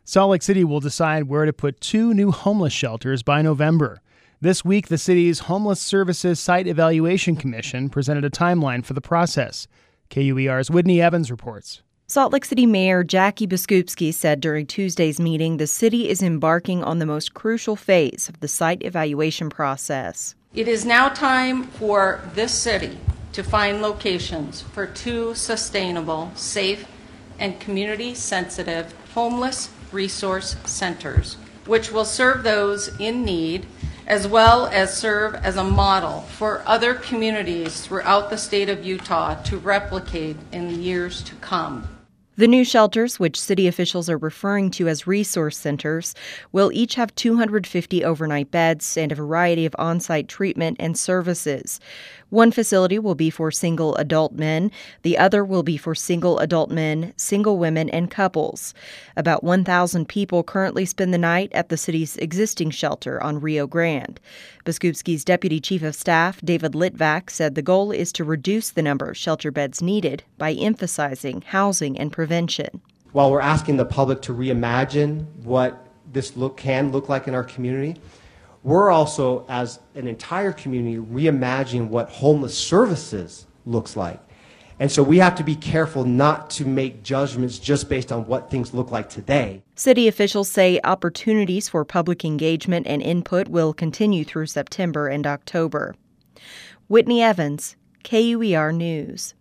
Salt Lake City will decide where to put 2 new homeless shelters by November. This week, the city's Homeless Services Site Evaluation Commission presented a timeline for the process. KUER's Whitney Evans reports. Salt Lake City Mayor Jackie Biskupski said during Tuesday's meeting the city is embarking on the most crucial phase of the site evaluation process. It is now time for this city to find locations for 2 sustainable, safe, and community-sensitive homeless resource centers, which will serve those in need as well as serve as a model for other communities throughout the state of Utah to replicate in the years to come. The new shelters, which city officials are referring to as resource centers, will each have 250 overnight beds and a variety of on-site treatment and services. One facility will be for single adult men. The other will be for single adult men, single women, and couples. About 1,000 people currently spend the night at the city's existing shelter on Rio Grande. Biskupski's Deputy Chief of Staff, David Litvak, said the goal is to reduce the number of shelter beds needed by emphasizing housing and prevention. While we're asking the public to reimagine what this can look like in our community, we're also, as an entire community, reimagining what homeless services looks like. And so we have to be careful not to make judgments just based on what things look like today. City officials say opportunities for public engagement and input will continue through September and October. Whitney Evans, KUER News.